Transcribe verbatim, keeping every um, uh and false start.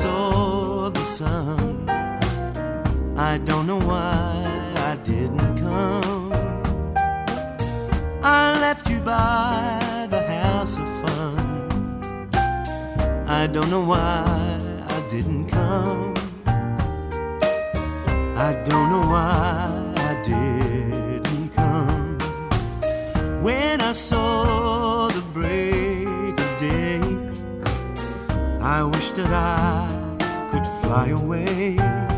saw the sun, I don't know why I didn't come. I left you by the house of fun, I don't know why I didn't come. I don't know why I didn't come. When I saw the break of day, I wished that I could fly away.